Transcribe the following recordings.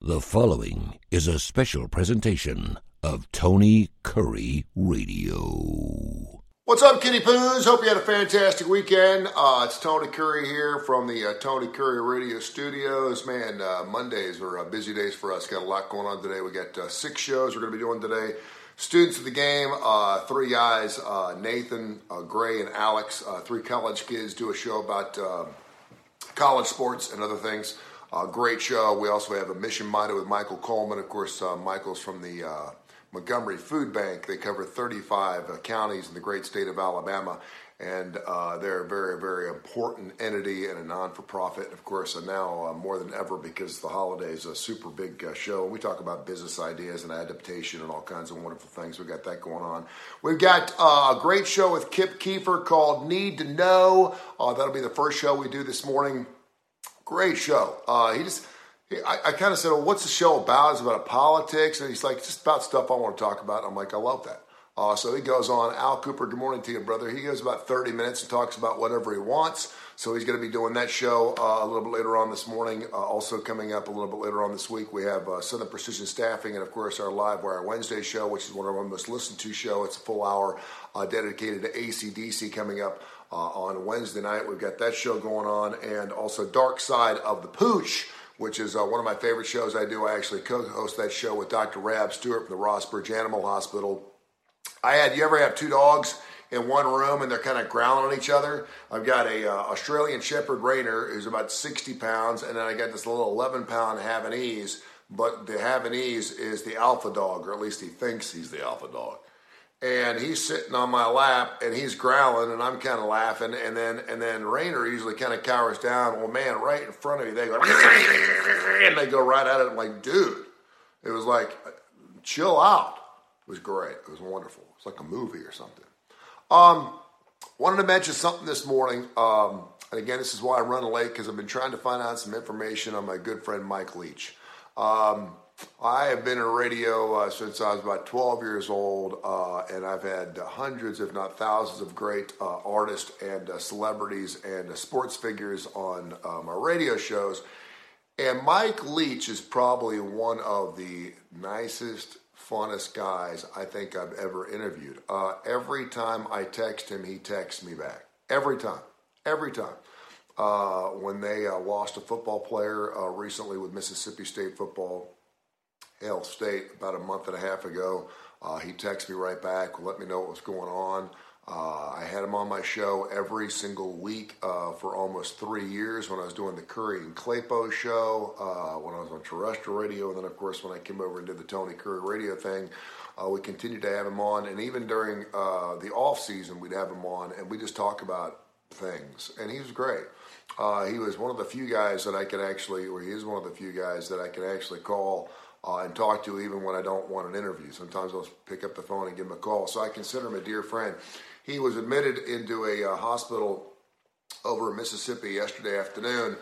The following is a special presentation of Tony Curry Radio. What's up, Kitty Poos? Hope you had a fantastic weekend. It's Tony Curry here from the Tony Curry Radio Studios. Man, Mondays are busy days for us. Got a lot going on today. We got 6 shows we're going to be doing today. Students of the game, 3 guys, Nathan, Gray, and Alex, 3 college kids do a show about college sports and other things. Great show. We also have a Mission Minded with Michael Coleman. Of course, Michael's from the Montgomery Food Bank. They cover 35 counties in the great state of Alabama, and they're a very, very important entity and a non-for-profit. Of course, now more than ever, because the holidays, a super big show. We talk about business ideas and adaptation and all kinds of wonderful things. We got that going on. We've got a great show with Kip Keefer called Need to Know. That'll be the first show we do this morning. Great show. I kind of said, well, what's the show about? It's about politics. And he's like, just about stuff I want to talk about. I'm like, I love that. So he goes on. Al Cooper, good morning to you, brother. He goes about 30 minutes and talks about whatever he wants. So he's going to be doing that show a little bit later on this morning. Also coming up a little bit later on this week, we have Southern Precision Staffing and, of course, our Live Wire Wednesday show, which is one of our most listened to show. It's a full hour dedicated to AC/DC coming up on Wednesday night. We've got that show going on, and also Dark Side of the Pooch, which is one of my favorite shows I do. I actually co-host that show with Dr. Rab Stewart from the Rossbridge Animal Hospital. You ever have 2 dogs in one room and they're kind of growling on each other? I've got a Australian Shepherd Rainer who's about 60 pounds, and then I got this little 11-pound Havanese, but the Havanese is the alpha dog, or at least he thinks he's the alpha dog. And he's sitting on my lap, and he's growling, and I'm kind of laughing, and then Rainer usually kind of cowers down. Well, man, right in front of me, they go, and they go right at it. I'm like, dude, it was like, chill out. It was great. It was wonderful. It's like a movie or something. Wanted to mention something this morning, and again, this is why I run late, because I've been trying to find out some information on my good friend Mike Leach. I have been in radio since I was about 12 years old, and I've had hundreds, if not thousands, of great artists and celebrities and sports figures on my radio shows. And Mike Leach is probably one of the nicest, funnest guys I think I've ever interviewed. Every time I text him, he texts me back. Every time. When they lost a football player recently with Mississippi State football, Hale State, about a month and a half ago, he texted me right back, let me know what was going on. I had him on my show every single week for almost 3 years when I was doing the Curry and Claypo show, when I was on terrestrial radio, and then, of course, when I came over and did the Tony Curry Radio thing, we continued to have him on. And even during the off season, we'd have him on, and we just talk about things. And he was great. He was one of the few guys that I could actually, or he is one of the few guys that I could actually call and talk to even when I don't want an interview. Sometimes I'll pick up the phone and give him a call. So I consider him a dear friend. He was admitted into a hospital over in Mississippi yesterday afternoon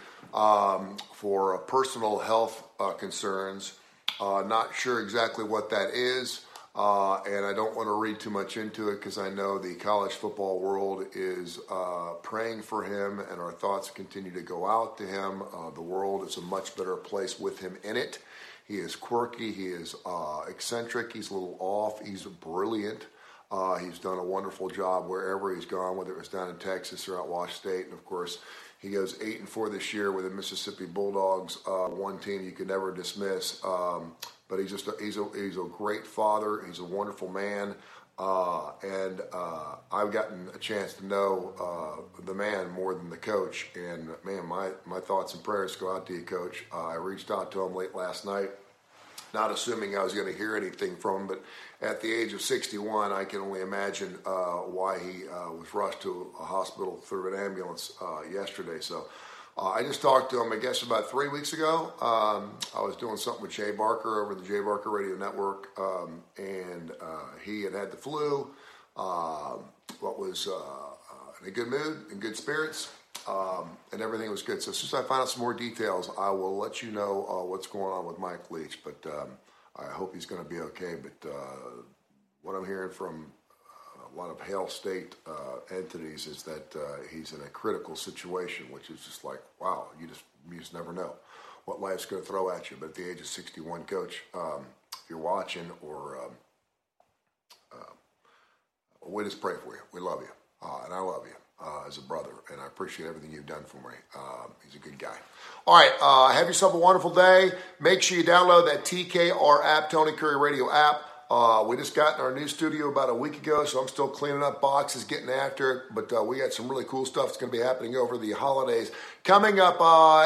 for personal health concerns. Not sure exactly what that is, and I don't want to read too much into it because I know the college football world is praying for him, and our thoughts continue to go out to him. The world is a much better place with him in it. He is quirky, he is eccentric, he's a little off, he's brilliant. He's done a wonderful job wherever he's gone, whether it was down in Texas or at Washington State. And, of course, he goes 8-4 this year with the Mississippi Bulldogs, one team you could never dismiss. But he's a great father. He's a wonderful man. And I've gotten a chance to know the man more than the coach. And, man, my thoughts and prayers go out to you, Coach. I reached out to him late last night, not assuming I was going to hear anything from him. But at the age of 61, I can only imagine why he was rushed to a hospital through an ambulance yesterday. So I just talked to him, I guess, about 3 weeks ago. I was doing something with Jay Barker over the Jay Barker Radio Network, and he had the flu, but was in a good mood, in good spirits, and everything was good. So as soon as I find out some more details, I will let you know what's going on with Mike Leach. But I hope he's going to be okay. But what I'm hearing from a lot of Hale State entities is that he's in a critical situation, which is just like, wow, you just never know. what life's going to throw at you. But at the age of 61, Coach, if you're watching or we just pray for you. We love you, and I love you as a brother, and I appreciate everything you've done for me. He's a good guy. All right, have yourself a wonderful day. Make sure you download that TKR app, Tony Curry Radio app. We just got in our new studio about a week ago, so I'm still cleaning up boxes, getting after it. But we got some really cool stuff that's going to be happening over the holidays. Coming up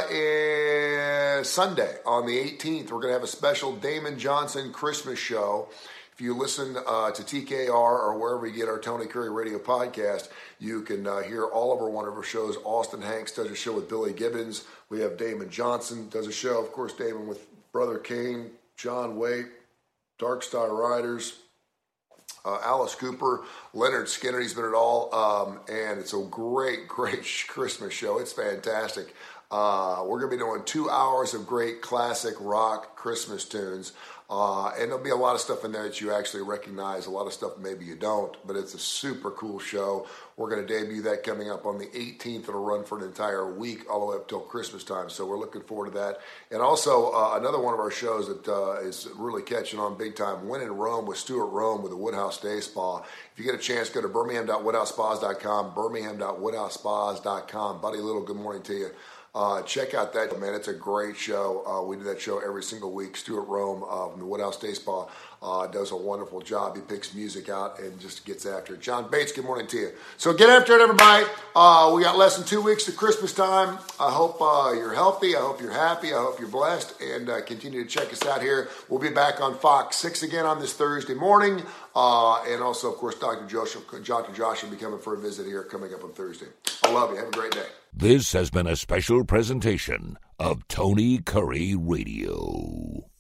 Sunday on the 18th, we're going to have a special Damon Johnson Christmas show. If you listen to TKR or wherever you get our Tony Curry Radio podcast, you can hear all of one of our shows. Austin Hanks does a show with Billy Gibbons. We have Damon Johnson does a show. Of course, Damon with Brother Kane, John Waite, Dark Star Riders, Alice Cooper, Leonard Skinner. He's been at all. And it's a great, great Christmas show. It's fantastic. We're going to be doing 2 hours of great classic rock Christmas tunes. And there'll be a lot of stuff in there that you actually recognize. A lot of stuff maybe you don't, but it's a super cool show. We're going to debut that coming up on the 18th. It'll run for an entire week all the way up till Christmas time. So we're looking forward to that. And also another one of our shows that is really catching on big time, When in Rome with Stuart Rome with the Woodhouse Day Spa. If you get a chance, go to birmingham.woodhousespas.com, birmingham.woodhousespas.com. Buddy Little, good morning to you. Check out that, man. It's a great show. We do that show every single week. Stuart Rome from the Woodhouse Day Spa does a wonderful job. He picks music out and just gets after it. John Bates, good morning to you. So get after it, everybody. We got less than 2 weeks to Christmas time. I hope you're healthy. I hope you're happy. I hope you're blessed. And continue to check us out here. We'll be back on Fox 6 again on this Thursday morning. And also, of course, Dr. Josh will be coming for a visit here coming up on Thursday. I love you. Have a great day. This has been a special presentation of Tony Curry Radio.